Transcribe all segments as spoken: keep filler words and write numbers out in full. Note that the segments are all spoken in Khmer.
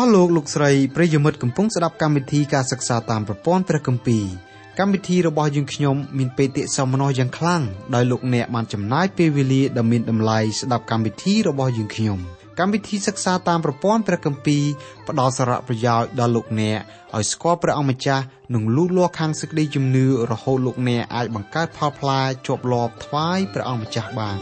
លោកលោកស្រីប្រិយមិត្តកំពុងស្ដាប់កម្មវិធីការសិក្សាតាមប្រព័ន្ធព្រះគម្ពីរកម្មវិធីរបស់យើងខ្ញុំមានបេតិសោមនស្សយ៉ាងខ្លាំងដោយលោកអ្នកបានចំណាយពេលវេលាដ៏មានតម្លៃស្ដាប់កម្មវិធីរបស់យើងខ្ញុំកម្មវិធីសិក្សាតាមប្រព័ន្ធព្រះគម្ពីរផ្ដល់សារៈប្រយោជន៍ដល់លោកអ្នកឲ្យស្គាល់ព្រះអង្គម្ចាស់និងលូតលាស់ខាងសេចក្តីជំនឿរហូតលោកអ្នកអាចបង្កើតផលផ្លែជាប់លាប់ថ្វាយព្រះអង្គម្ចាស់បាន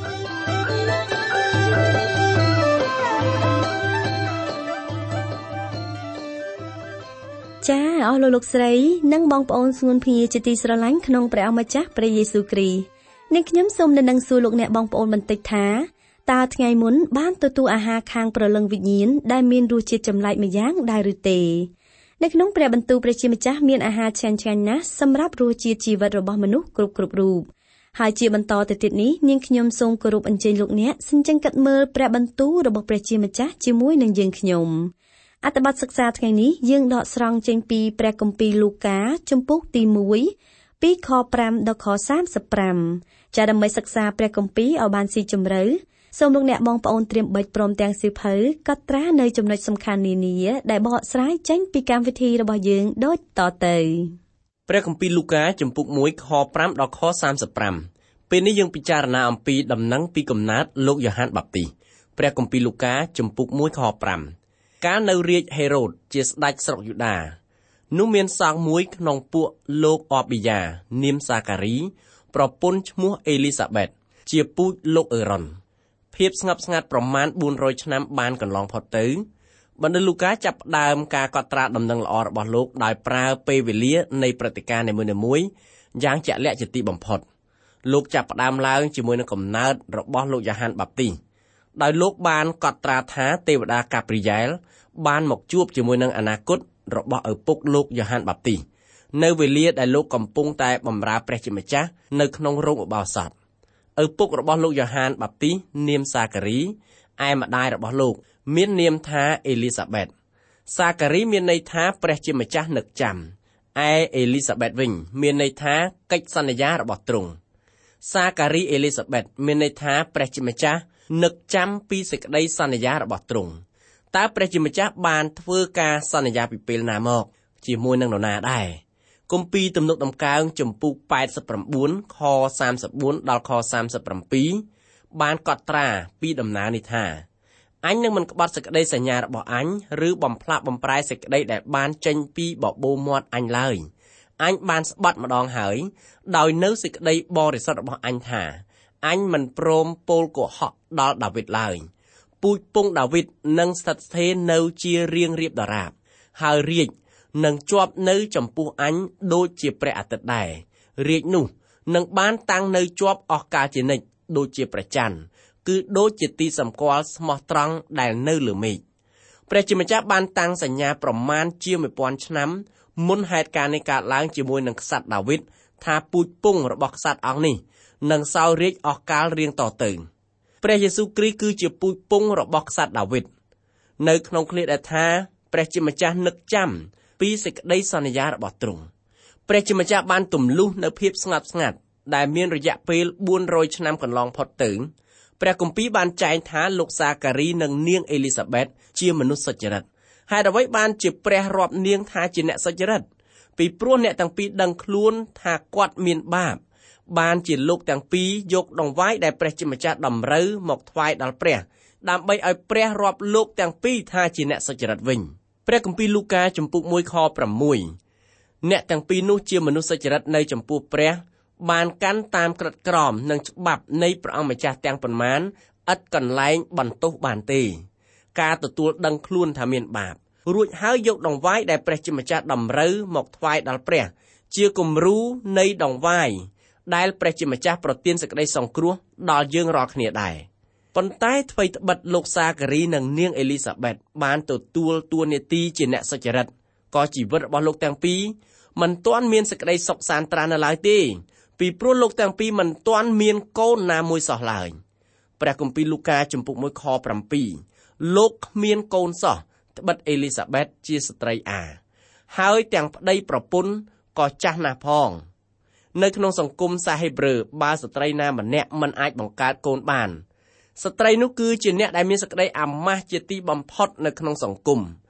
ចា៎អស់លោកលោកស្រីនិងបងប្អូនស្ងួនភ្ងាជាទីស្រឡាញ់ក្នុងព្រះអង្គម្ចាស់ព្រះយេស៊ូវគ្រីស្ទនេះខ្ញុំសូមនៅនឹងសួរលោកអ្នកបងប្អូនបន្តិចថាតើថ្ងៃមុនបានទទួលអាហារខាងព្រលឹងវិញ្ញាណដែលមានរសជាតិចម្លែកម្យ៉ាងដែរឬទេនៅក្នុងព្រះបន្ទូលព្រះជាម្ចាស់មានអាហារឆ្ងាញ់ឆ្ងាញ់ណាស់សម្រាប់រសជាតិជីវិតរបស់មនុស្សគ្រប់គ្រប់រូបហើយជាបន្តទៅទៀតនេះនាងខ្ញុំសូមគោរពអញ្ជើញលោកអ្នកសិញ្ចឹងកាត់មើលព្រះបន្ទូលរបស់ព្រះជាម្ចាស់ជាមួយនឹងយើងខ្ញុំអត្ថបទសិក្សាថ្ងៃនេះយើងដកស្រង់ចេញពីព្រះគម្ពីរលូកាជំពូកទីមួយពីខប្រាំដល់ខសាមសិបប្រាំចាដើម្បីសិក្សាព្រះគម្ពីរឲ្យបានស៊ីជម្រៅសូមលោកអ្នកបងប្អូនត្រៀមបិចព្រមទាំងសៀវភៅកត់ត្រានៅចំណុចសំខាន់នានាដែលបកស្រាយចេញពីកម្មវិធីរបស់យើងដូចតទៅព្រះគម្ពីរលូកាជំពូកមួយខប្រាំដល់ខសាមសិបប្រាំពេលនេះយើងពិចារណាអំពីដំណឹងពីកំណើតលោកយ៉ូហានបាបទីស្តព្រះគម្ពីរលូកាជំពូកមួយខប្រាំកាលនៅរាជហេរ៉ូតជាស្ដេចស្រុកយូដានោះមានសង្ឃមួយក្នុងពួកលោកអប៊ីយ៉ានាមសាការីប្រពន្ធឈ្មោះអេលីសាប៊ែតជាពូជលោកអេរ៉ុនភាពស្ងប់ស្ងាត់ប្រមាណបួនរយឆ្នាំបានកន្លងផុតទៅបណ្ឌិតលូកាចាប់ផ្ដើមការកត់ត្រាដំណឹងល្អរបស់លោកដោយប្រើពេលវេលានៃព្រឹត្តិការណ៍នីមួយៗយ៉ាងជាក់លាក់ជាទីបំផុតលោកចាប់ផ្ដើមឡើងជាមួយនឹងកំណើតរបស់លោកយ៉ូហានបាបទីស្តដោយលោកបានកត់ត្រាថាទេវតាកាព្រីយ៉ែលបានមកជួបជាមួយនឹងអនាគតរបស់ឪពុកលោកយ៉ូហានបាបទីស្តនៅវេលាដែលលោកកំពុងតែបម្រើព្រះជាម្ចាស់នៅក្នុងរោងឧបោសថឪពុករបស់លោកយ៉ូហានបាបទីស្តនាមសាការីឯម្ដាយរបស់លោកមាននាមថាអេលីសាប៊ែតសាការីមានន័យថាព្រះជាម្ចាស់នឹកចាំឯអេលីសាប៊ែតវិញមានន័យថាកិច្ចសន្យារបស់ទ្រង់សាការីអេលីសាប៊ែតមានន័យថាព្រះជាម្ចាស់នឹកចាំពីសេចក្តីសន្យារបស់ទ្រង់តើព្រះជាម្ចាស់បានធ្វើការសន្យាពីពេលណាមកជាមួយនឹងនរណាដែរគម្ពីរទំនុកដំកើងជំពូកប៉ែតសិបប្រាំបួនខសាមសិបបួនដល់ខសាមសិបប្រាំពីរបានកត់ត្រាពីដំណើរនេះថាអញនឹងមិនក្បត់សេចក្តីសញ្ញារបស់អញឬបំផ្លាក់បំប្រែសេចក្តីដែលបានចេញពីបបូរមាត់អញឡើយអញបានស្បត់ម្ដងហើយដោយនៅសេចក្តីបរិសុទ្ធរបស់អញថាអញមិនព្រមពោលកុហកដល់ដាវីតឡើយពូជពងដាវីតនឹងស្ថិតស្ថេរនៅជារៀងរៀបដរាបហើយរាជនឹងជាប់នៅចំពោះអញដូចជាព្រះអាទិត្យដែររាជនោះនឹងបានតាំងនៅជាប់អស់កាលជានិច្ចដូចជាព្រះច័ន្ទគឺដូចជាទីសម្គាល់ស្មោះត្រង់ដែលនៅលើមេឃព្រះជាម្ចាស់បានតាំងសញ្ញាប្រមាណជាមួយពាន់ឆ្នាំមុនហេតុការណ៍នេះកើតឡើងជាមួយនឹងក្សត្រដាវីតថាពូជពងរបស់ក្សត្រអង្គនេះនឹងសោយរាជអស់កាលរៀងតទៅព្រះយេស៊ូវគ្រីស្ទគឺជាពូជពងរបស់ក្សត្រដាវីតនៅក្នុងឃ្លាដែលថាព្រះជាម្ចាស់នឹកចាំពីសេចក្តីសន្យារបស់ទ្រង់ព្រះជាម្ចាស់បានទម្លុះនៅភាពស្ងប់ស្ងាត់ដែលមានរយៈពេលបួនរយឆ្នាំកន្លងផុតទៅព្រះគម្ពីរបានចែងថាលោកសាការីនិងនាងអេលីសាប៊ែតជាមនុស្សសុចរិតហេតុអ្វីបានជាព្រះរាប់នាងថាជាអ្នកសុចរិតពីព្រោះអ្នកទាំងពីរដឹងខ្លួនថាគាត់មានបាបបានជាលោកទាំងពីរយកដង្វាយដែលព្រះជាម្ចាស់តម្រូវមកថ្វាយដល់ព្រះដើម្បីឲ្យព្រះរាប់លោកទាំងពីរថាជាអ្នកសុចរិតវិញព្រះគម្ពីរលូកាជំពូកមួយខប្រាំមួយអ្នកទាំងពីរនោះជាមនុស្សសុចរិតនៅចំពោះព្រះបានកាន់តាមក្រឹតក្រមនិងច្បាប់នៃព្រះអង្គម្ចាស់ទាំងប៉ុន្មានឥតកន្លែងបន្ទោសបានទេការទទួលដឹងខ្លួនថាមានបាបរួចហើយយកដង្វាយដែលព្រះជាម្ចាស់តម្រូវមកថ្វាយដល់ព្រះជាគំរូនៃដង្វាយដែលព្រះជាម្ចាស់ប្រទានសេចក្តីសង្គ្រោះដល់យើងរាល់គ្នាដែរប៉ុន្តែថ្វីត្បិតលោកសាការីនិងនាងអេលីសាប៊ែតបានទទួលតួនាទីជាអ្នកសុចរិតក៏ជីវិតរបស់លោកទាំងពីរមិនទាន់មានសេចក្តីសុខសាន្តត្រាណនៅឡើយទេពីព្រោះលោកទាំងពីរមិនទាន់មានកូនណាមួយសោះឡើយព្រះគម្ពីរលូកាជំពូកមួយខប្រាំពីរលោកគ្មានកូនសោះត្បិតអេលីសាប៊ែតជាស្ត្រីអាហើយទាំងប្តីប្រពន្ធក៏ចាស់ណាស់ផងនៅក្នុងសង្គមសាហេប្រឺបើស្ត្រីណាម្នាក់មិនអាចបង្កើតកូនបានស្ត្រីនោះគឺជាអ្នកដែលមានសេចក្តីអាម៉ាស់ជាទីបំផុតនៅក្នុងសង្គម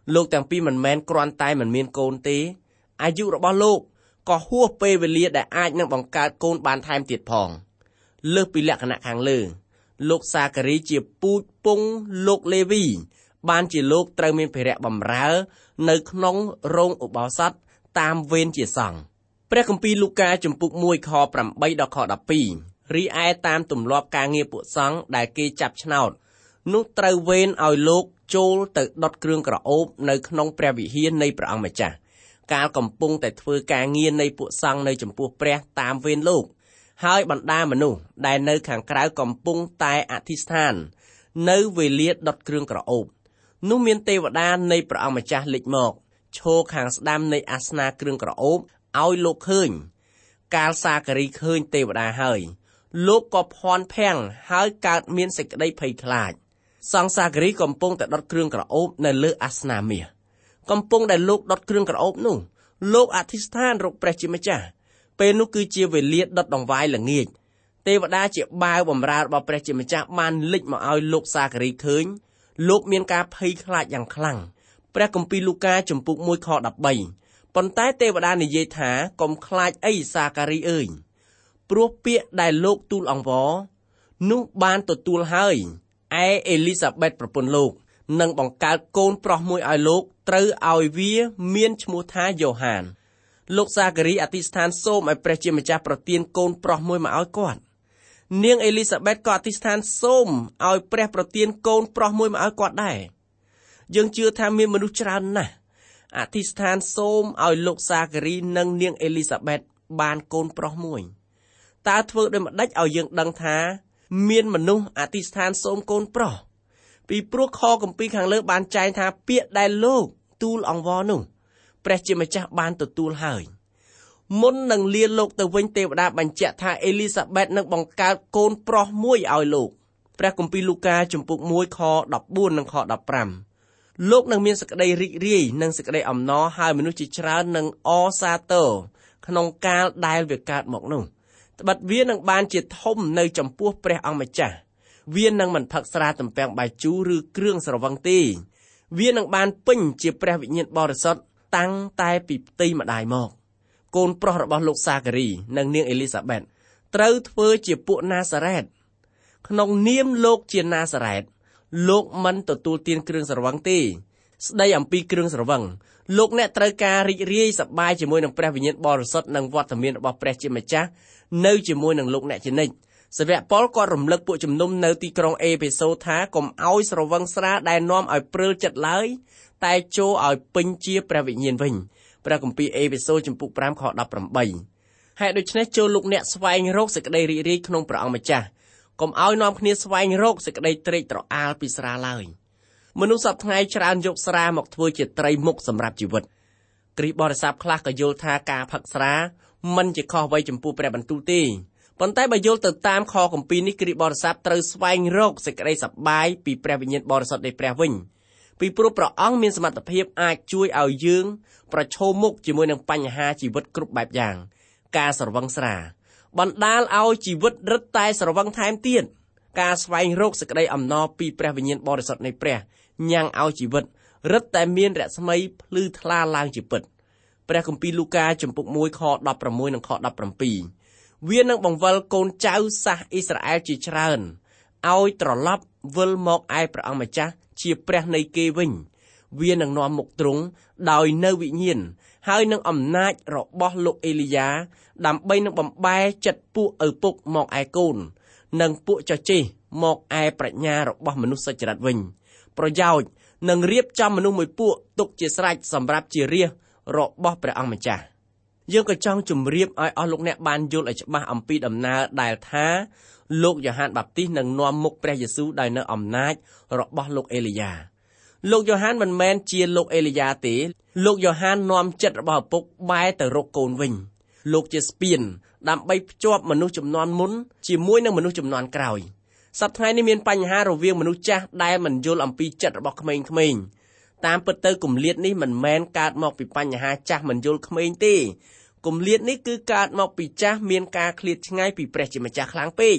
លោកទាំងពីរមិនមែនគ្រាន់តែមិនមានកូនទេអាយុរបស់លោកក៏ហួសពេលវេលាដែលអាចនឹងបង្កើតកូនបានថែមទៀតផងលើសពីលក្ខណៈខាងលើលោកសាការីជាពូជពងលោកលេវីបានជាលោកត្រូវមានភារៈបម្រើនៅក្នុងរោងឧបោសថតាមវេនជាសង្ឃព្រះគម្ពីរលូកាជំពូកមួយខប្រាំបីដល់ខដប់ពីររីឯតាមទម្លាប់ការងារពួកសង្ឃដែលគេចាប់ឆ្នោតនោះត្រូវវេនឲ្យលោកចូលទៅដុតគ្រឿងក្រអូបនៅក្នុងព្រះវិហារនៃព្រះអង្គម្ចាស់កាលកំពុងតែធ្វើការងារនៃពួកសង្ឃនៅចំពោះព្រះតាមវេនលោកហើយបណ្ដាមនុស្សដែលនៅខាងក្រៅកំពុងតែអធិស្ឋាននៅវេលាដុតគ្រឿងក្រអូបនោះមានទេវតានៃព្រះអង្គម្ចាស់លេចមកឈរខាងស្ដាំនៃអាសនៈគ្រឿងក្រអូបឲ្យលោកឃើញកាលសាការីឃើញទេវតាហើយលោកក៏ភ័ន្តភាំងហើយកើតមានសេចក្តីភ័យខ្លាចសង្ឃសាការីកំពុងតែដុតគ្រឿងក្រអូបនៅលើអាសនៈមាសកំពុងដែលលោកដុតគ្រឿងក្រអូបនោះលោកអធិស្ឋានរកព្រះជាម្ចាស់ពេលនោះគឺជាវេលាដុតដង្វាយល្ងាចទេវតាជាបាវបម្រើរបស់ព្រះជាម្ចាស់បានលេចមកឲ្យលោកសាការីឃើញលោកមានការភ័យខ្លាចយ៉ាងខ្លាំងព្រះគម្ពីរលូកាជំពូកមួយខដប់បីប៉ុន្តែទេវតានិយាយថាកុំខ្លាចអីសាការីអើយព្រោះពាក្យដែលលោកទូលអង្វរនោះបានទទួលហើយឯអេលីសាបេតប្រពន្ធលោកនឹងបង្កើតកូនប្រុសមួយឲ្យលោកត្រូវឲ្យវាមានឈ្មោះថាយ៉ូហានលោកសាការីអធិស្ឋានសូមឲ្យព្រះជាម្ចាស់ប្រទានកូនប្រុសមួយមកឲ្យគាត់នាងអេលីសាបេតក៏អធិស្ឋានសូមឲ្យព្រះប្រទានកូនប្រុសមួយមកឲ្យគាត់ដែរយើងជឿថាមានមនុស្សច្រើនណាស់អធិស្ឋានសូមឲ្យលោកសាការីនិងនាងអេលីសាបេតបានកូនប្រុសមួយតើធ្វើដូចម្ដេចឲ្យយើងដឹងថាមានមនុស្សអធិស្ឋានសូមកូនប្រុសពីព្រោះខគម្ពីរខាងលើបានចែងថាពាក្យដែលលោកទូលអង្វរនោះព្រះជាម្ចាស់បានទទួលហើយមុននឹងលាលោកទៅវិញទេវតាបញ្ជាក់ថាអេលីសាបេតនឹងបង្កើតកូនប្រុសមួយឲ្យលោកព្រះគម្ពីរលូកាជំពូកមួយខដប់បួននិងខដប់ប្រាំលោកនឹងមានសេចក្តីរីករាយនិងសេចក្តីអំណរហើយមនុស្សជាច្រើននឹងអសាទរក្នុងកាលដែលវាកើតមកនោះត្បិតវានឹងបានជាធំនៅចំពោះព្រះអង្គម្ចាស់វានឹងមិនផឹកស្រាទំពាំងបាយជូរឬគ្រឿងស្រវឹងទេវានឹងបានពេញជាព្រះវិញ្ញាណបរិសុទ្ធតាំងតែពីផ្ទៃម្ដាយមកកូនប្រុសរបស់លោកសាការីនិងនាងអេលីសាបេតត្រូវធ្វើជាពួកណាសារ៉េតក្នុងនាមលោកជាណាសារ៉េតលោកមិនទទួលទានគ្រឿងស្រវឹងទេស្ដីអំពីគ្រឿងស្រវឹងលោកអ្នកត្រូវការរីករាយសប្បាយជាមួយនឹងព្រះវិញ្ញាណបរិសុទ្ធនិងវត្តមានរបស់ព្រះជាម្ចាស់នៅជាមួយនឹងលោកអ្នកជានិច្ចសាវកប៉ុលក៏រំលឹកពួកជំនុំនៅទីក្រុងអេភេសូថាកុំឲ្យស្រវឹងស្រាដែលនាំឲ្យព្រើលចិត្តឡើយតែចូលឲ្យពេញជាព្រះវិញ្ញាណវិញព្រះគម្ពីរអេភេសូជំពូកប្រាំខដប់ប្រាំបីហេតុដូច្នេះចូលលោកអ្នកស្វែងរកសេចក្តីរីករាយក្នុងព្រះអង្គម្ចាស់កុំឲ្យនាំគ្នាស្វែងរកសេចក្តីត្រេកត្រអាលពីស្រាឡើយមនុស្សសពថ្ងៃច្រើនយកស្រាមកធ្វើជាត្រីមុខសម្រាប់ជីវិតគ្រីស្ទបរិស័ទខ្លះក៏យល់ថាការផឹកស្រាមិនជាខុសអ្វីចំពោះព្រះបន្ទូលទេប៉ុន្តែបើយល់ទៅតាមខគម្ពីរនេះគ្រីស្ទបរិស័ទត្រូវស្វែងរកសេចក្តីសប្បាយពីព្រះវិញ្ញាណបរិសុទ្ធនៃព្រះវិញពីព្រោះព្រះអង្គមានសមត្ថភាពអាចជួយឲ្យយើងប្រឈមមុខជាមួយនឹងបញ្ហាជីវិតគ្រប់បែបយ៉ាងការស្រវឹងស្រាបណ្ដាលឲ្យជីវិតរឹតតែស្រវឹងថែមទៀតការស្វែងរកសេចក្តីអំណរពីព្រះវិញ្ញាណបរិសុទ្ធនៃព្រះញ៉ាំងឲ្យជីវិតរឹតតែមានរស្មីភ្លឺថ្លាឡើងជាពិតព្រះគម្ពីរលូកាជំពូកមួយខដប់ប្រាំមួយនិងខដប់ប្រាំពីរវានឹងបង្វិលកូនចៅសាសអ៊ីស្រាអែលជាច្រើនឲ្យត្រឡប់វិលមកឯព្រះអង្គម្ចាស់ជាព្រះនៃគេវិញវានឹងនាំមុខទ្រង់ដោយនៅវិញ្ញាណហើយនឹងអំណាចរបស់លោកអេលីយ៉ាដើម្បីនឹងបំបែចិត្តពួកឪពុកមកឯកូននិងពួកចចេះមកឯប្រាជ្ញារបស់មនុស្សសុចរិតវិញប្រយោជន៍នឹងរៀបចំមនុស្សមួយពួកទុកជាស្រេចសម្រាប់ជារាជរបស់ព្រះអង្គម្ចាស់យើងក៏ចង់ជម្រាបឲ្យអស់លោកអ្នកបានយល់ឲ្យច្បាស់អំពីដំណើរដែលថាលោកយ៉ូហានបាប់ទីសនឹងនាំមុខព្រះយេស៊ូវដោយនៅអំណាចរបស់លោកអេលីយ៉ាលោកយ៉ូហានមិនមែនជាលោកអេលីយ៉ាទេលោកយ៉ូហាននាំចិត្តរបស់ឪពុកបែរទៅរកកូនវិញលោកជាស្ពានដើម្បីភ្ជាប់មនុស្សជំនាន់មុនជាមួយនឹងមនុស្សជំនាន់ក្រោយសប្តាហ៍នេះមានបញ្ហារវាងមនុស្សចាស់ដែលមិនយល់អំពីចិត្តរបស់ក្មេងៗតាមពិតទៅគម្លាតនេះមិនមែនកើតមកពីបញ្ហាចាស់មិនយល់ក្មេងទេគម្លាតនេះគឺកើតមកពីចាស់មានការឃ្លាតឆ្ងាយពីព្រះជាម្ចាស់ខ្លាំងពេក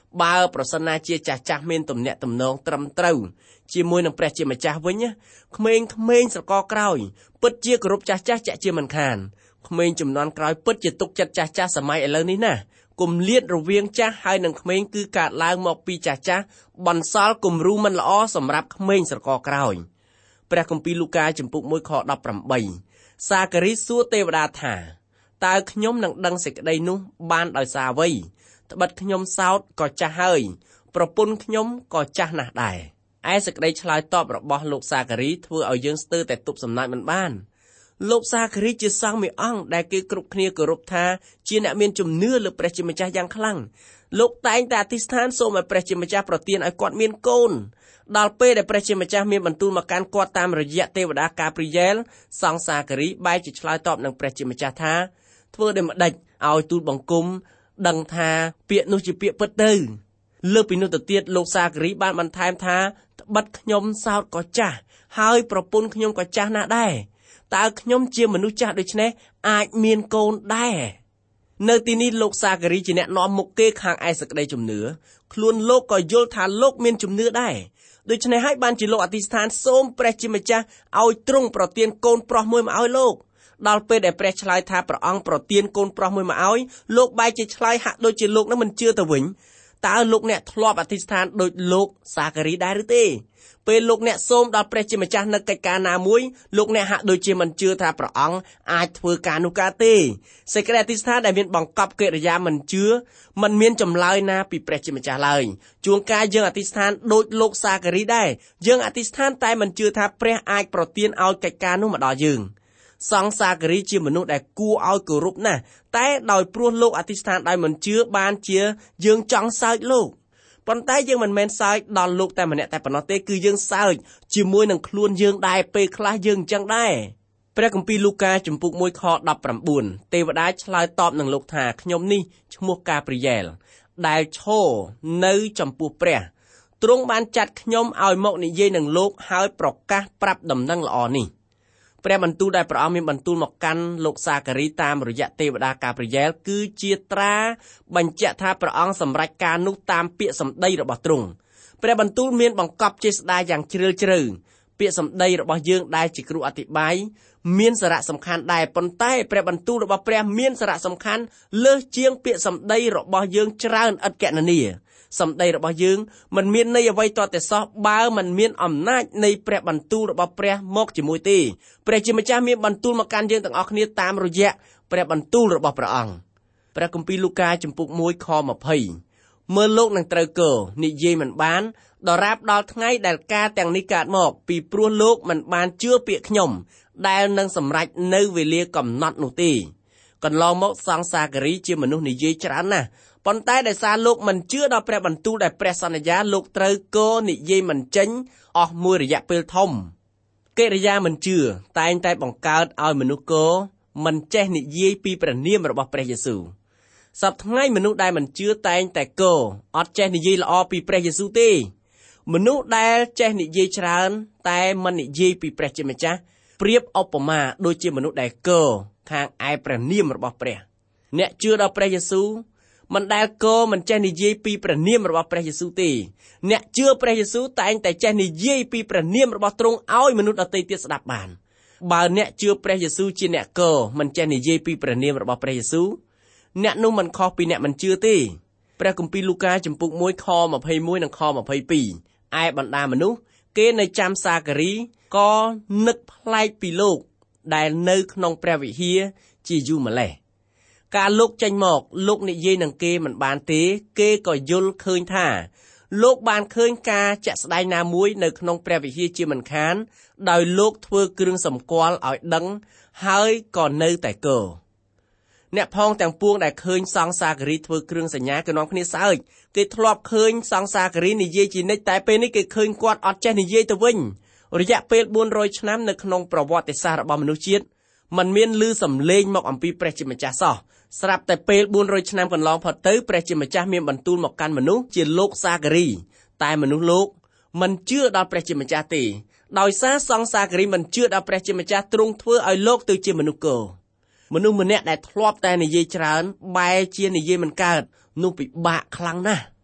បើប្រសិនណាជាចាស់ចាស់មានទំនាក់ទំនងត្រឹមត្រូវជាមួយនឹងព្រះជាម្ចាស់វិញក្មេងៗស្រកក្រោយពិតជាគោរពចាស់ចាស់ចាក់ជាមិនខានក្មេងជំនាន់ក្រោយពិតជាទុកចិត្តចាស់ចាស់សម័យឥឡូវនេះណាគម្លាតរវាងចាស់ហើយនិងក្មេងគឺកើតឡើងមកពីចាស់ចាស់បន្សល់គំរូមិនល្អសម្រាប់ក្មេងស្រកក្រោយព្រះគម្ពីរលូកាចំពុកមួយខដប់ប្រាំបីសាការីសួរទេវតាថាតើខ្ញុំនឹងដឹងសេចក្តីនោះបានដោយសារអ្វីត្បិតខ្ញុំសោតក៏ចាស់ហើយប្រពន្ធខ្ញុំក៏ចាស់ណាស់ដែរឯសេចក្តីឆ្លើយតបរបស់លោកសាការីធ្វើឲ្យយើងស្ទើរតែទប់សំណាច់មិនបានលោកសាការីជាសង្ឃមួយអង្គដែលគេគ្រប់គ្នាគោរពថាជាអ្នកមានជំនឿលើព្រះជាម្ចាស់យ៉ាងខ្លាំងលោកតែងតែអធិស្ឋានសូមឲ្យព្រះជាម្ចាស់ប្រទានឲ្យគាត់មានកូនដល់ពេលដែលព្រះជាម្ចាស់មានបន្ទូលមកកាន់គាត់តាមរយៈទេវតាកាព្រីយ៉ែលសង្ឃសាការីបែរជាឆ្លើយតបនឹងព្រះជាម្ចាស់ថាធ្វើដូចម្ដេចឲ្យទូលបង្គំដឹងថាពាក្យនោះជាពាក្យពិតទៅលើពីនោះទៅទៀតលោកសាការីបានបន្ថែមថាត្បិតខ្ញុំសោតក៏ចាស់ហើយប្រពន្ធខ្ញុំក៏ចាស់ណាស់ដែរតើខ្ញុំជាមនុស្សចាស់ដូច្នេះអាចមានកូនដែរនៅទីនេះលោកសាការីជាអ្នកនាំមុខគេខាងឯសេចក្តីជំនឿខ្លួនលោកក៏យល់ថាលោកមានជំនឿដែរដូច្នេះហើយបានជាលោកអធិស្ឋានសូមព្រះជាម្ចាស់ឲ្យទ្រង់ប្រទានកូនប្រុសមួយមកឲ្យលោកដល់ពេលដែលព្រះឆ្លើយថាព្រះអង្គប្រទានកូនប្រុសមួយមកឲ្យលោកបែរជាឆ្លើយហាក់ដូចជាលោកនឹងមិនជឿទៅវិញតើលោកអ្នកធ្លាប់អធិស្ឋានដូចលោកសាការីដែរឬទេពេលលោកអ្នកសូមដល់ព្រះជាម្ចាស់នៅកិច្ចការណាមួយលោកអ្នកហាក់ដូចជាមិនជឿថាព្រះអង្គអាចធ្វើការនោះកើតទេសេចក្តីអធិស្ឋានដែលមានបង្កប់កិរិយាមិនជឿមិនមានចម្លើយណាពីព្រះជាម្ចាស់ឡើយជួនកាលយើងអធិស្ឋានដូចលោកសាការីដែរយើងអធិស្ឋានតែមិនជឿថាព្រះអាចប្រទានឲ្យកិច្ចការនោះមកដល់យើងសង្ឃសាការីជាមនុស្សដែលគួរឲ្យគោរពណាស់តែដោយព្រោះលោកអធិស្ឋានដោយមិនជឿបានជាយើងចង់សើចលោកប៉ុន្តែយើងមិនមែនសើចដល់លោកតែម្នាក់តែប៉ុណ្ណោះទេគឺយើងសើចជាមួយនឹងខ្លួនយើងដែរពេលខ្លះយើងអញ្ចឹងដែរព្រះគម្ពីរលូកាចំពុកមួយខដប់ប្រាំបួនទេវតាឆ្លើយតបនឹងលោកថាខ្ញុំនេះឈ្មោះកាព្រីយ៉ែលដែលឈរនៅចំពោះព្រះទ្រង់បានចាត់ខ្ញុំឲ្យមកនិយាយនឹងលោកហើយប្រកាសប្រាប់ដំណឹងល្អនេះព្រះបន្ទូលដែលព្រះអង្គមានបន្ទូលមកកាន់លោកសាការីតាមរយៈទេវតាកាព្រីយ៉ែលគឺជាត្រាបញ្ជាក់ថាព្រះអង្គសម្រេចការនោះតាមពាក្យសម្ដីរបស់ទ្រង់ព្រះបន្ទូលមានបង្កប់ចេស្តាយ៉ាងជ្រាលជ្រៅពាក្យសម្ដីរបស់យើងដែលជាគ្រូអធិប្បាយមានសារៈសំខាន់ដែរប៉ុន្តែព្រះបន្ទូលរបស់ព្រះមានសារៈសំខាន់លើសជាងពាក្យសម្ដីរបស់យើងច្រើនឥតកណនាសម្ដីរបស់យើងមិនមានន័យអ្វីទាល់តែសោះបើមិនមានអំណាចនៃព្រះបន្ទូលរបស់ព្រះមកជាមួយទេព្រះជាម្ចាស់មានបន្ទូលមកកាន់យើងទាំងអស់គ្នាតាមរយៈព្រះបន្ទូលរបស់ព្រះអង្គព្រះគម្ពីរលូកាចំពុកមួយខម្ភៃមើលលោកនឹងត្រូវកនិយាយមិនបានដរាបដល់ថ្ងៃដែលការទាំងនេះកើតមកពីព្រោះលោកមិនបានជឿពាក្យខ្ញុំដែលនឹងសម្រេចនៅវេលាកំណត់នោះទេកន្លងមកសង្ឃសាការីជាមនុស្សនិយាយច្រើនណាស់ប៉ុន្តែដោយសារលោកមិនជឿដល់ព្រះបន្ទូលដែលព្រះសន្យាលោកត្រូវកនិយាយមិនចេញអស់មួយរយៈពេលធំកិរិយាមិនជឿតែងតែបង្កើតឲ្យមនុស្សកមិនចេះនិយាយពីព្រះនាមរបស់ព្រះយេស៊ូវសប្តាហ៍ថ្ងៃមនុស្សដែលមិនជឿតែងតែកអត់ចេះនិយាយល្អពីព្រះយេស៊ូវទេមនុស្សដែលចេះនិយាយច្រើនតែមិននិយាយពីព្រះជាម្ចាស់ប្រៀបឧបមាដូចជាមនុស្សដែលកខាងឯព្រះនាមរបស់ព្រះអ្នកជឿដល់ព្រះយេស៊ូវមិនដែលកមិនចេះនិយាយពីព្រះនាមរបស់ព្រះយេស៊ូវទេអ្នកជឿព្រះយេស៊ូវតែងតែចេះនិយាយពីព្រះនាមរបស់ទ្រង់ឲ្យមនុស្សដទៃទៀតស្ដាប់បានបើអ្នកជឿព្រះយេស៊ូវជាអ្នកកមិនចេះនិយាយពីព្រះនាមរបស់ព្រះយេស៊ូវអ្នកនោះមិនខុសពីអ្នកមិនជឿទេព្រះគម្ពីរលូកាចំពុកមួយខម្ភៃមួយនិងខម្ភៃពីរឯបណ្ដាមនុស្សគេនៅចាំសាការីក៏នឹកប្លែកពីលោកដែលនៅក្នុងព្រះវិហារជាយូរម្លេះការលោកចេញមកលោកនិយាយនឹងគេមិនបានទេគេក៏យល់ឃើញថាលោកបានឃើញការជាក់ស្ដែងណាមួយនៅក្នុងព្រះវិហារជាមិនខានដោយលោកធ្វើគ្រឿងសម្គាល់ឲ្យដឹងហើយក៏នៅតែកអ្នកផងទាំងពួងដែលឃើញសង្ឃសាការីធ្វើគ្រឿងសញ្ញាក៏នាំគ្នាសើចគេធ្លាប់ឃើញសង្ឃសាការីនិយាយជានិច្ចតែពេលនេះគេឃើញគាត់អត់ចេះនិយាយទៅវិញរយៈពេលបួនរយឆ្នាំនៅក្នុងប្រវត្តិសាស្ត្ររបស់មនុស្សជាតិมันមានឮសំឡេងមកអំពីព្រះជាម្ចាស់សោះស្រាប់តែពេលបួនរយឆ្នាំកន្លងផុតទៅព្រះជាម្ចាស់មានបន្ទូលមកកាន់មនុស្សជាលោកសាការីតែមនុស្សលោកមិនជឿដល់ព្រះជាម្ចាស់ទេដោយសារសង្ឃសាការីមិនជឿដល់ព្រះជាម្ចាស់ទ្រង់ធ្វើឲ្យលោកទៅជាមនុស្សកមនុស្សម្នាក់ដែលធ្លាប់តែនិយាយច្រើនបែរជានិយាយមិនកើតនោះពិបាកខ្លាំងណាស់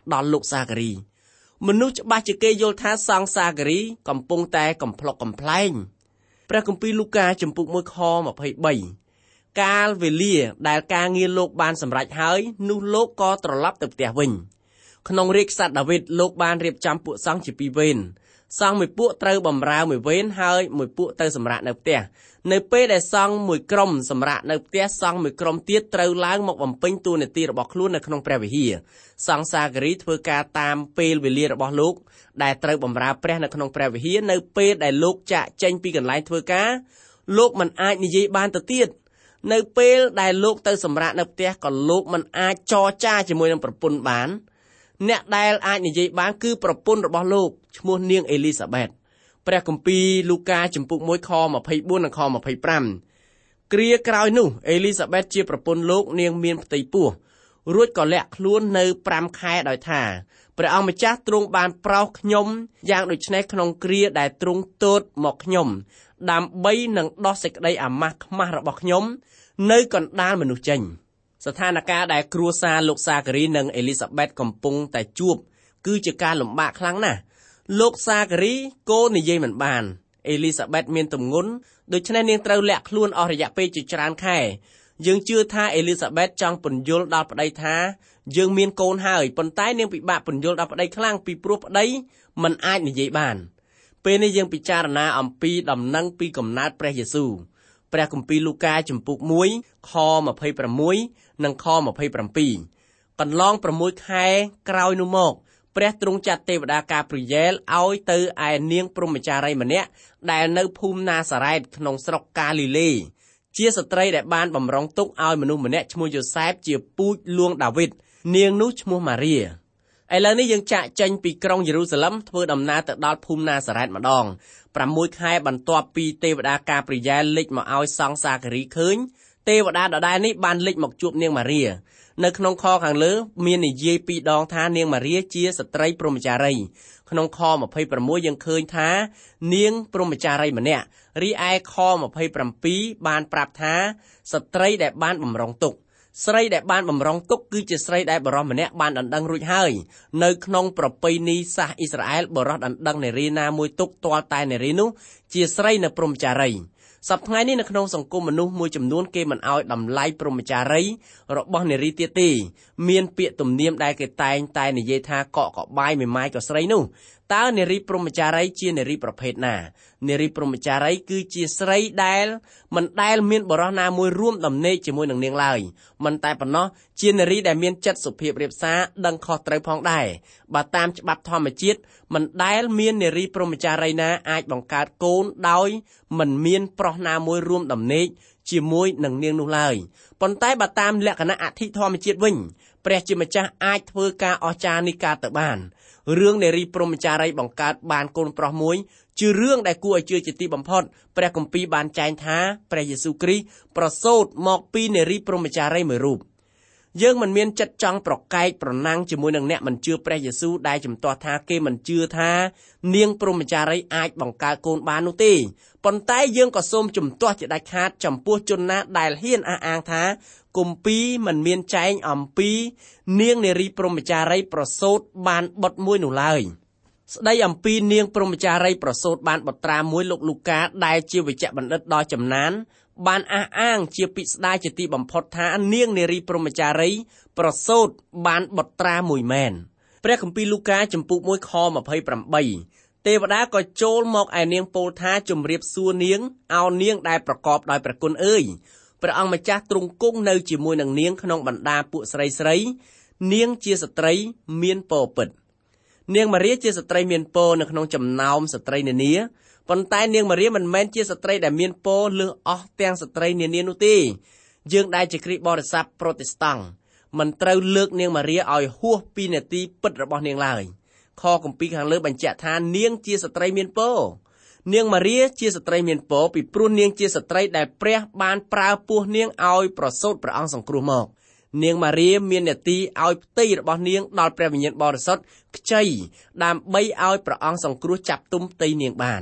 ដល់លោកសាការីមនុស្សច្បាស់ជាគេយល់ថាសង្ឃសាការីកំពុងតែកំប្លុកកំប្លែងព្រះគម្ពីរលូកាចំពុកមួយខម្ភៃបីកាលវេលាដែលការងារលោកបានសម្រេចហើយនោះលោកក៏ត្រឡប់ទៅផ្ទះវិញក្នុងរាជក្សត្រដាវីតលោកបានរៀបចំពួកសង្ឃជាពីរវេនសង្ឃមួយពួកត្រូវបម្រើមួយវេនហើយមួយពួកទៅសម្រាកនៅផ្ទះនៅពេលដែលសង្ឃមួយក្រុមសម្រាកនៅផ្ទះសង្ឃមួយក្រុមទៀតត្រូវឡើងមកបំពេញតួនាទីរបស់ខ្លួននៅក្នុងព្រះវិហារសង្ឃសាការីធ្វើការតាមពេលវេលារបស់លោកដែលត្រូវបម្រើព្រះនៅក្នុងព្រះវិហារនៅពេលដែលលោកចាកចេញពីកន្លែងធ្វើការលោកមិនអាចនិយាយបានទៅទៀតនៅពេលដែលលោកទៅសម្រាកនៅផ្ទះក៏លោកមិនអាចចរចាជាមួយនឹងប្រពន្ធបានអ្នកដែលអាចនិយាយបានគឺប្រពន្ធរបស់លោកឈ្មោះនាងអេលីសាប៊ែតព្រះគម្ពីរលូកាចំពុកមួយខម្ភៃបួននិងខម្ភៃប្រាំគ្រាក្រោយនោះអេលីសាប៊ែតជាប្រពន្ធលោកនាងមានផ្ទៃពោះរួចក៏លាក់ខ្លួននៅប្រាំខែដោយថាព្រះអង្គម្ចាស់ទ្រង់បានប្រោសខ្ញុំយ៉ាងដូចនេះក្នុងគ្រាដែលទ្រង់ទតមកខ្ញុំដើម្បីនឹងដោះសេចក្តីអាម៉ាស់ខ្មាស់របស់ខ្ញុំនៅកណ្ដាលមនុស្សចេញស្ថានភាពដែលគ្រួសារលោកសាការីនិងអេលីសាប៊ែតកំពុងតែជួបគឺជាការលំបាកខ្លាំងណាស់លោកសាការីកូននិយាយមិនបានអេលីសាប៊ែតមានទម្ងន់ដូច្នេះនាងត្រូវលាក់ខ្លួនអស់រយៈពេលជាច្រើនខែយើងជឿថាអេលីសាប៊ែតចង់ពន្យល់ដល់ប្តីថាយើងមានកូនហើយប៉ុន្តែនាងពិបាកពន្យល់ដល់ប្តីខ្លាំងពីព្រោះប្តីមិនអាចនិយាយបានពេលនេះយើងពិចារណាអំពីដំណឹងពីកំណើតព្រះយេស៊ូវព្រះគម្ពីរលូកាចំពុកមួយខម្ភៃប្រាំមួយនិងខម្ភៃប្រាំពីរកន្លងប្រាំមួយខែក្រោយនោះមកព្រះទ្រង់ចាត់ទេវតាកាព្រីយ៉ែលឲ្យទៅឯនាងព្រហ្មចារីម្នាក់ដែលនៅភូមិណាសារ៉េតក្នុងស្រុកកាលីលេជាស្ត្រីដែលបានបម្រុងទុកឲ្យមនុស្សម្នាក់ឈ្មោះយូសែបជាពូជលួងដាវីតនាងនោះឈ្មោះម៉ារីឥឡូវនេះយើងចាកចេញពីក្រុងយេរូសាឡឹមធ្វើដំណើរទៅដល់ភូមិណាសារ៉េតម្ដងប្រាំមួយខែបន្ទាប់ពីទេវតាកាព្រីយ៉ែលលេចមកឲ្យសង្ឃសាការីឃើញទេវតាដដែលនេះបានលេចមកជួបនាងម៉ារីនៅក្នុងខខាងលើមាននិយាយពីរដងថានាងម៉ារីជាស្ត្រីព្រហ្មចារីក្នុងខម្ភៃប្រាំមួយយើងឃើញថានាងព្រហ្មចារីម្នាក់រីឯខម្ភៃប្រាំពីរបានប្រាប់ថាស្ត្រីដែលបានបម្រុងទុកស្រីដែលបានបម្រុងទុកគឺជាស្រីដែលបរិសម្នាក់បានដណ្ដឹងរួចហើយនៅក្នុងប្រពៃណីសាសអ៊ីស្រាអែលបរិសដណ្ដឹងនារីណាមួយទុកទាល់តែនារីនោះជាស្រីនៅព្រហ្មចារីសប្តាហ៍ថ្ងៃនេះនៅក្នុងសង្គមមនុស្សមួយចំនួនគេមិនឲ្យតម្លៃព្រហ្មចារីរបស់នារីទៀតទេមានពាក្យទំនៀមដែលគេតែងតែនិយាយថាកក់កបាយមេម៉ាយក៏ស្រីនោះតើនារីព្រហ្មចារីជានារីប្រភេទណានារីព្រហ្មចារីគឺជាស្រីដែលមិនដែលមានបរិសណាមួយរួមដំណេកជាមួយនឹងនាងឡើយមិនតែប៉ុណ្ណោះជានារីដែលមានចិត្តសុភាពរាបសារដឹងខុសត្រូវផងដែរបើតាមច្បាប់ធម្មជាតិមិនដែលមាននារីព្រហ្មចារីណាអាចបង្កើតកូនដោយមិនមានប្រុសណាមួយរួមដំណេកជាមួយនឹងនាងនោះឡើយប៉ុន្តែបើតាមលក្ខណៈអធិធម្មជាតិវិញព្រះជាម្ចាស់អាចធ្វើការអស្ចារ្យនេះកើតទៅបានរឿងនារីព្រហ្មចារីបង្កើតបានកូនប្រុសមួយជារឿងដែលគួរឲ្យជឿជាទីបំផុតព្រះគម្ពីរបានចែងថាព្រះយេស៊ូវគ្រីស្ទប្រសូតមកពីនារីព្រហ្មចារីមួយរូបយើងមិនមានចិត្តចង់ប្រកែកប្រណាំងជាមួយនឹងអ្នកមិនជឿព្រះយេស៊ូវដែលជំទាស់ថាគេមិនជឿថានាងព្រហ្មចារីអាចបង្កើតកូនបាននោះទេប៉ុន្តែយើងក៏សូមជំទាស់ជាដាច់ខាតចំពោះជនណាដែលហ៊ានអះអាងថាគម្ពីរមិនមានចែងអំពីនាងនារីព្រហ្មចារីប្រសូតបានបុត្រមួយនោះឡើយស្ដីអំពីនាងព្រហ្មចារីប្រសូតបានបុត្រាមួយលោកលូកាដែលជាវេជ្ជបណ្ឌិតដ៏ចំណានបានអះអាងជាពិស្ដារជាទីបំផុតថានាងនារីព្រហ្មចារីប្រសូតបានបុត្រាមួយមែនព្រះគម្ពីរលូកាចំពុកមួយខម្ភៃប្រាំបីទេវតាក៏ចូលមកឯនាងពោលថាជម្រាបសួរនាងអោនាងដែលប្រកបដោយព្រះគុណអើយព្រះអង្គម្ចាស់ទ្រង់គង់នៅជាមួយនឹងនាងក្នុងបណ្ដាពួកស្រីស្រីនាងជាស្ត្រីមានពរពិតនាងម៉ារីជាស្ត្រីមានពរនៅក្នុងចំណោមស្ត្រីនានាប៉ុន្តែនាងម៉ារីមិនមែនជាស្ត្រីដែលមានពរលើសអស់ទាំងស្ត្រីនានានោះទេយើងដែលជាគ្រីស្ទបរិស័ទប្រូតេស្តង់មិនត្រូវលើកនាងម៉ារីឲ្យហួសពីនាទីពិតរបស់នាងឡើយខគម្ពីរខាងលើបញ្ជាក់ថានាងជាស្ត្រីមានពរនាងម៉ារីជាស្ត្រីមានពរពីព្រោះនាងជាស្ត្រីដែលព្រះបានប្រើពោះនាងឲ្យប្រសូតព្រះអង្គសង្គ្រោះមកនាងម៉ារីមាននាទីឲ្យផ្ទៃរបស់នាងដល់ព្រះវិញ្ញាណបរិសុទ្ធខ្ចីដើម្បីឲ្យព្រះអង្គសង្គ្រោះចាប់ទុំផ្ទៃនាងបាន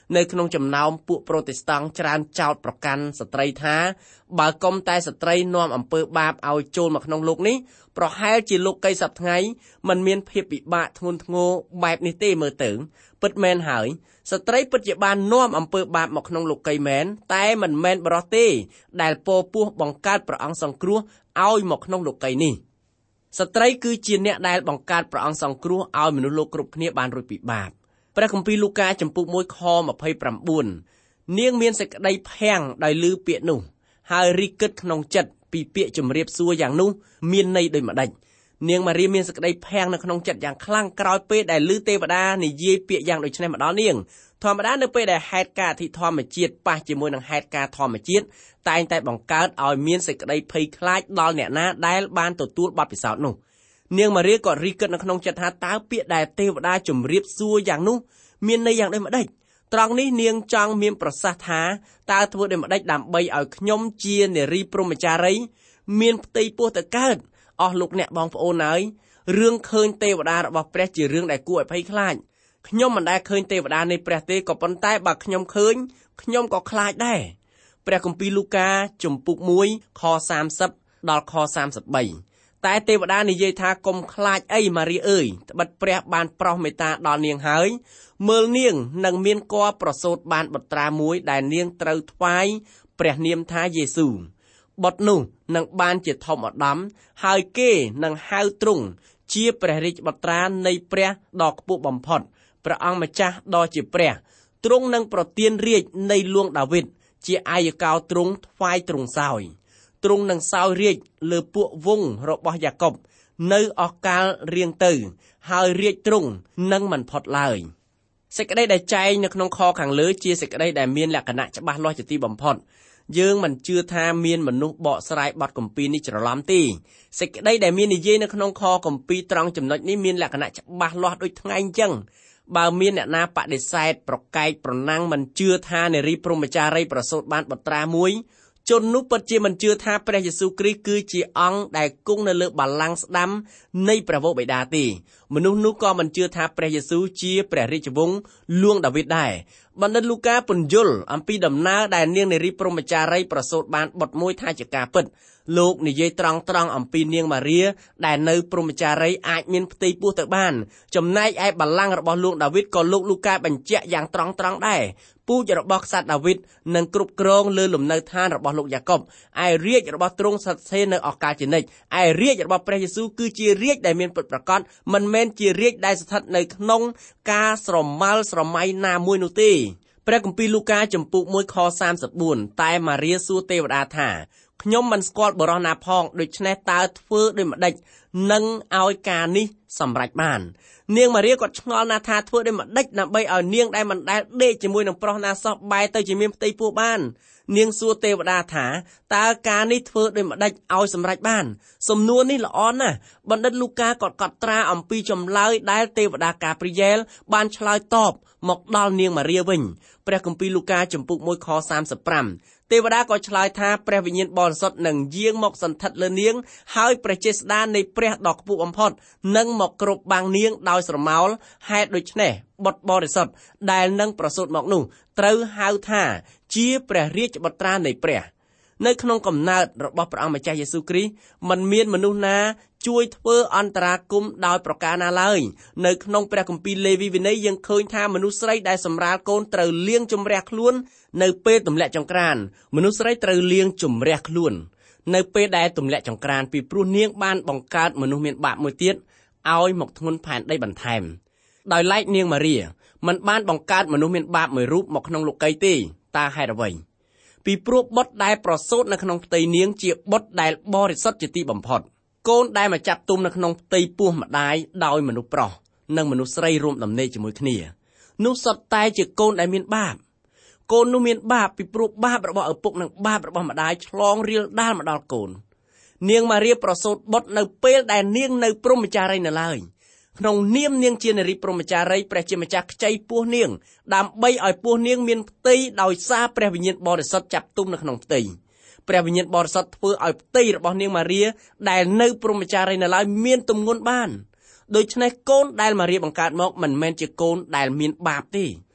នៅក្នុងចំណោមពួកប្រូតេស្តង់ច្រើនចោទប្រកាន់ស្ត្រីថាបើកុំតែស្ត្រីនាំអំពើបាបឲ្យចូលមកក្នុងលោកនេះប្រហែលជាលោកីសប្តាហ៍ថ្ងៃมันមានភាពពិបាកធ្ងន់ធ្ងរបែបនេះទេមើលទៅពិតមែនហើយស្ត្រីពិតជាបាននាំអំពើបាបមកក្នុងលោកីមែនតែមិនមែនបរិសុទ្ធទេដែលពរពោះបង្កើតព្រះអង្គសង្គ្រោះឲ្យមកក្នុងលោកីនេះស្ត្រីគឺជាអ្នកដែលបង្កើតព្រះអង្គសង្គ្រោះឲ្យមនុស្សលោកគ្រប់គ្នាបានរួចពីបាបព្រះគម្ពីរលូកាចំពុកមួយខម្ភៃប្រាំបួននាងមានសេចក្តីភាំងដោយឮពាក្យនោះហើយរីកគិតក្នុងចិត្តពីពាក្យជម្រាបសួរយ៉ាងនោះមានន័យដូចម្ដេចនាងម៉ារីមានសេចក្តីភាំងនៅក្នុងចិត្តយ៉ាងខ្លាំងក្រោយពេលដែលឮទេវតានិយាយពាក្យយ៉ាងដូចនេះមកដល់នាងធម្មតានៅពេលដែលហេតុការណ៍អធិធម្មជាតិប៉ះជាមួយនឹងហេតុការណ៍ធម្មជាតិតែងតែបង្កើតឲ្យមានសេចក្តីភ័យខ្លាចដល់អ្នកណាដែលបានទទួលបទពិសោធន៍នោះនាងម៉ារីក៏រីកគិតនៅក្នុងចិត្តថាតើពាក្យដែលទេវតាជម្រាបសួរយ៉ាងនោះមានន័យយ៉ាងដូចម្ដេចត្រង់នេះនាងចង់មានប្រសាសន៍ថាតើធ្វើដូចម្ដេចដើម្បីឲ្យខ្ញុំជានារីព្រហ្មចារីមានផ្ទៃពោះទៅកើតអស់លោកអ្នកបងប្អូនហើយរឿងឃើញទេវតារបស់ព្រះជារឿងដែលគួរឲ្យភ័យខ្លាចខ្ញុំមិនដែលឃើញទេវតានៃព្រះទេក៏ប៉ុន្តែបើខ្ញុំឃើញខ្ញុំក៏ខ្លាចដែរព្រះគម្ពីរលូកាជំពូកមួយខសាមសិបដល់ខសាមសិបបីតែទេវតានិយាយថាកុំខ្លាចអីម៉ារីអើយត្បិតព្រះបានប្រោសមេត្តាដល់នាងហើយមើលនាងនឹងមានគភ៌ប្រសូតបានបុត្រាមួយដែលនាងត្រូវថ្វាយព្រះនាមថាយេស៊ូវបុត្រនោះនឹងបានជាធំឧត្តមហើយគេនឹងហៅទ្រង់ជាព្រះរាជបុត្រានៃព្រះដ៏ខ្ពស់បំផុតព្រះអង្គម្ចាស់ដ៏ជាព្រះទ្រង់នឹងប្រទានរាជនៃហ្លួងដាវីតជាអាយកោទ្រង់ថ្វាយទ្រង់សោយទ្រង់នឹងសោយរាជលើពួកវង្សរបស់យ៉ាកុបនៅអស់កាលរៀងទៅហើយរាជទ្រង់នឹងមិនផុតឡើយសេចក្តីដែលចែងនៅក្នុងខខាងលើជាសេចក្តីដែលមានលក្ខណៈច្បាស់លាស់ជាទីបំផុតយើងមិនជឿថាមានមនុស្សបកស្រាយបទគម្ពីរនេះច្រឡំទេសេចក្តីដែលមាននិយាយនៅក្នុងខគម្ពីរត្រង់ចំណុចនេះមានលក្ខណៈច្បាស់លាស់ដូចថ្ងៃអញ្ចឹងបើមានអ្នកណាបដិសេធប្រកែកប្រណាំងមិនជឿថានារីព្រហ្មចារីប្រសូតបានបុត្រាមួយជននោះពិតជាមិនជឿថាព្រះយេស៊ូវគ្រីស្ទគឺជាអង្គដែលគង់នៅលើបល្ល័ង្កស្ដាំនៃព្រះវរបិតាទេមនុស្សនោះក៏មិនជឿថាព្រះយេស៊ូវជាព្រះរាជវង្សហ្លួងដាវីតដែរបណ្ឌិតលូកាពន្យល់អំពីដំណើរដែលនាងនារីព្រហ្មចារីប្រសូតបានបុត្រមួយថាជាការពិតលោកនិយាយត្រង់ត្រង់អំពីនាងម៉ារីដែលនៅព្រហ្មចារីអាចមានផ្ទៃពោះទៅបានចំណែកឯបល្ល័ង្ករបស់លោកដាវីតក៏លោកលូកាបញ្ជាក់យ៉ាងត្រង់ត្រង់ដែរពូជរបស់ក្សត្រដាវីតនឹងគ្រប់គ្រងលើលំនៅឋានរបស់លោកយ៉ាកុបឯរាជរបស់ទ្រង់ស្ថិតស្ថេរនៅអកាលជានិច្ចឯរាជរបស់ព្រះយេស៊ូវគឺជារាជដែលមានពិតប្រាកដមិនមែនជារាជដែលស្ថិតនៅក្នុងការស្រមើលស្រមៃណាមួយនោះទេព្រះគម្ពីរលូកាចំពុកមួយខសាមសិបបួនតែម៉ារីសួរទេវតាថាខ្ញុំមិនស្គាល់បុរសណាផងដូច្នេះតើធ្វើដូចម្ដេចនឹងឲ្យការនេះសម្រេចបាននាងម៉ារីក៏ឆ្ងល់ណាស់ថាធ្វើដូចម្ដេចដើម្បីឲ្យនាងដែលមិនដែលដេកជាមួយនឹងប្រុសណាសោះបែរទៅជាមានផ្ទៃពោះបាននាងសួរទេវតាថាតើការនេះធ្វើដូចម្ដេចឲ្យសម្រេចបានសំណួរនេះល្អណាស់បណ្ឌិតលូកាក៏កត់ត្រាអំពីចម្លើយដែលទេវតាកាព្រីយ៉ែលបានឆ្លើយតបមកដល់នាងម៉ារីវិញព្រះគម្ពីរលូកាចំពុកមួយខសាមសិបប្រាំទេវតាក៏ឆ្លើយថាព្រះវិញ្ញាណបរិសុទ្ធនឹងយាងមកសន្ធិដ្ឋលើនាងហើយព្រះចេស្តានៃព្រះដ៏ខ្ពស់បំផុតនឹងមកគ្របបាំងនាងដោយស្រមោលហេតុដូច្នេះបុត្របរិសុទ្ធដែលនឹងប្រសូតមកនោះត្រូវហៅថាជាព្រះរាជបុត្រានៃព្រះនៅក្នុងកំណើតរបស់ព្រះអង្គម្ចាស់យេស៊ូវគ្រីស្ទមិនមានមនុស្សណាជួយធ្វើអន្តរាគមន៍ដោយប្រការណាឡើយនៅក្នុងព្រះគម្ពីរលេវីវិន័យយើងឃើញថាមនុស្សស្រីដែលសម្រាលកូនត្រូវលាងជំរះខ្លួននៅពេលទម្លាក់ចង្ក្រានមនុស្សស្រីត្រូវលាងជំរះខ្លួននៅពេលដែលទម្លាក់ចង្ក្រានពីព្រោះនាងបានបង្កើតមនុស្សមានបាបមួយទៀតឲ្យមកធ្ងន់ផែនដីបន្ថែមដោយឡែកនាងម៉ារីមិនបានបង្កើតមនុស្សមានបាបមួយរូបមកក្នុងលោកីទេតើហេតុអ្វីពីព្រោះបុត្រដែលប្រសូតនៅក្នុងផ្ទៃនាងជាបុត្រដែលបរិសុទ្ធជាទីបំផុតកូនដែលមកចាប់ទុំនៅក្នុងផ្ទៃពោះម្ដាយដោយមនុស្សប្រុសនិងមនុស្សស្រីរួមដំណេកជាមួយគ្នានោះសុទ្ធតែជាកូនដែលមានបាបកូននោះមានបាបពីព្រោះបាបរបស់ឪពុកនិងបាបរបស់ម្ដាយឆ្លងរាលដាលមកដល់កូននាងម៉ារីប្រសូតបុត្រនៅពេលដែលនាងនៅព្រហ្មចារីនៅឡើយក្នុងនាមនាងជានារីព្រហ្មចារីព្រះជាម្ចាស់ខ្ចីពោះនាងដើម្បីឲ្យពោះនាងមានផ្ទៃដោយសារព្រះវិញ្ញាណបរិសុទ្ធចាប់ទុំនៅក្នុងផ្ទៃព្រះវិញ្ញាណបរិសុទ្ធធ្វើឲ្យផ្ទៃរបស់នាងម៉ារីដែលនៅព្រហ្មចារីនៅឡើយមានទម្ងន់បានដូច្នេះកូនដែលម៉ារីបង្កើតមកមិនមែនជាកូនដែលមានបាបទេ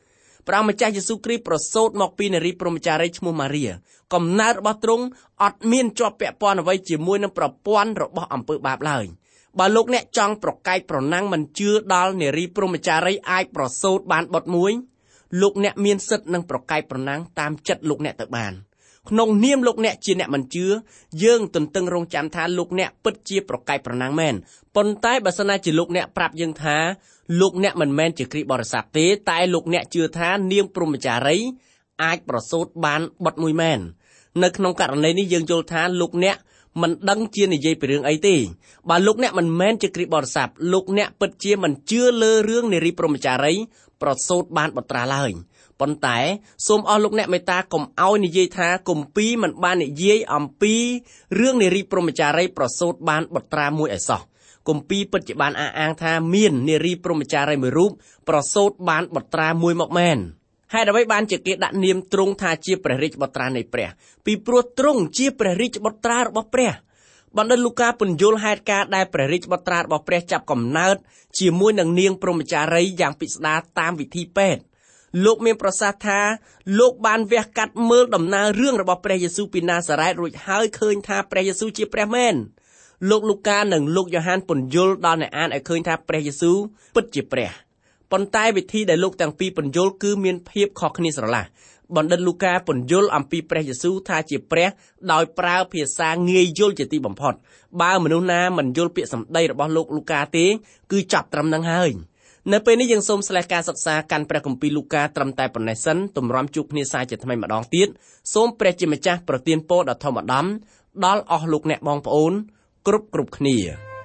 ព្រះម្ចាស់យេស៊ូវគ្រីស្ទប្រសូតមកពីនារីព្រហ្មចារីយ៍ឈ្មោះម៉ារីកំណើតរបស់ទ្រង់អត់មានជាប់ពាក់ព័ន្ធអ្វីជាមួយនឹងប្រព័ន្ធរបស់អំពើបាបឡើយបើលោកអ្នកចង់ប្រកែកប្រណាំងមិនជឿដល់នារីព្រហ្មចារីយ៍អាចប្រសូតបានបុត្រមួយលោកអ្នកមានសិទ្ធិនឹងប្រកែកប្រណាំងតាមចិត្តលោកអ្នកទៅបានក្នុងនាមលោកអ្នកជាអ្នកមិនជឿយើងទន្ទឹងរង់ចាំថាលោកអ្នកពិតជាប្រកែកប្រណាំងមែនប៉ុន្តែបើសិនណាជាលោកអ្នកប្រាប់យើងថាលោកអ្នកមិនមែនជាគ្រីស្ទបរិស័ទទេតែលោកអ្នកជឿថានាងព្រហ្មចារីយ៍អាចប្រសូតបានបុត្រមួយមែននៅក្នុងករណីនេះយើងយល់ថាលោកអ្នកមិនដឹងជានិយាយពីរឿងអីទេបើលោកអ្នកមិនមែនជាគ្រីស្ទបរិស័ទលោកអ្នកពិតជាមិនជឿលើរឿងនារីព្រហ្មចារីយ៍ប្រសូតបានបុត្រាឡើយប៉ុន្តែសូមអស់លោកអ្នកមេត្តាកុំឲ្យនិយាយថាគម្ពីរមិនបាននិយាយអំពីរឿងនារីព្រហ្មចារីយ៍ប្រសូតបានបុត្រាមួយឯសោះគម្ពីរពិតជាបានអះអាងថាមាននារីព្រហ្មចារីយ៍មួយរូបប្រសូតបានបុត្រាមួយមកមែនហេតុអ្វីបានជាគេដាក់នាមទ្រង់ថាជាព្រះរាជបុត្រានៃព្រះពីព្រោះទ្រង់ជាព្រះរាជបុត្រារបស់ព្រះបណ្ឌិតលូកាពន្យល់ហេតុការណ៍ដែលព្រះរាជបុត្រារបស់ព្រះចាប់កំណើតជាមួយនឹងនាងព្រហ្មចារីយ៍យ៉ាងពិស្ដារតាមវិធីពេទ្យលោកមានប្រសាសន៍ថាលោកបានវះកាត់មើលដំណើររឿងរបស់ព្រះយេស៊ូវពីណាសារ៉េតរួចហើយឃើញថាព្រះយេស៊ូវជាព្រះមែនលោកលូកានិងលោកយ៉ូហានពន្យល់ដល់អ្នកអានឲ្យឃើញថាព្រះយេស៊ូវពិតជាព្រះប៉ុន្តែវិធីដែលលោកទាំងពីរពន្យល់គឺមានភាពខុសគ្នាស្រឡះបណ្ឌិតលូកាពន្យល់អំពីព្រះយេស៊ូវថាជាព្រះដោយប្រើភាសាងាយយល់ជាទីបំផុតបើមនុស្សណាមិនយល់ពាក្យសម្ដីរបស់លោកលូកាទេគឺចាប់ត្រឹមនឹងហើយនៅពេលនេះយើងសូមស្លេះការសិក្សាកាន់ព្រះគម្ពីរលូកាត្រឹមតែប៉ុណ្ណេះសិនទម្រាំជួបគ្នាសាជាថ្មីម្ដងទៀតសូមព្រះជាម្ចាស់ប្រទានពរដ៏ធម្មអាដាមដល់អស់លោកអ្នកបងប្អូនគ្រប់គ្រប់គ្នា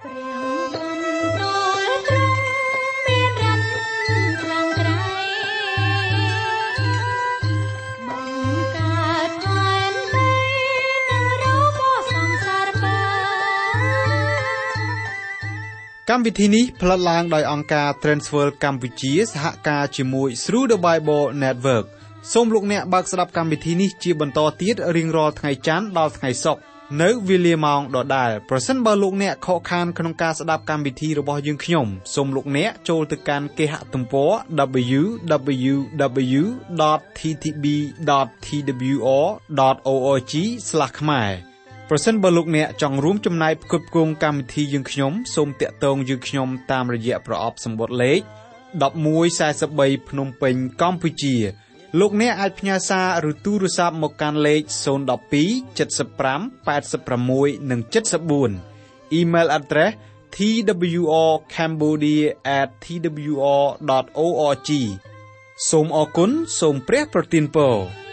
កម្មវិធីនេះផលិតឡើងដោយអង្គការ Transworld កម្ពុជាសហការជាមួយ Through the Bible Network សូមលោកអ្នកបើកស្ដាប់កម្មវិធីនេះជាបន្តទៀតរៀងរាល់ថ្ងៃច័ន្ទដល់ថ្ងៃសុក្រនៅវេលាម៉ោងដដែលប្រសិនបើលោកអ្នកខកខានក្នុងការស្ដាប់កម្មវិធីរបស់យើងខ្ញុំសូមលោកអ្នកចូលទៅកាន់គេហទំព័រ double-u double-u double-u ដត t t b ដត t w r ដត org ស្លាស ខ្មែរប្រសិនបើលោកអ្នកចង់រួមចំណែកផ្គត់ផ្គង់កម្មវិធីយើងខ្ញុំសូមតាក់ទងយើងខ្ញុំតាមរយៈប្រអប់សម្បត្តិលេខmột một bốn bốnភ្នំពេញកម្ពុជាលោកអ្នកអាចផ្ញើសារឬទូរស័ព្ទមកកាន់លេខศูนย์ หนึ่ง สอง เจ็ด ห้า แปด หก និង เจ็ด สี่ Email address t w r cambodia at t w r dot org សូមអរគុណសូមព្រះប្រទានពរ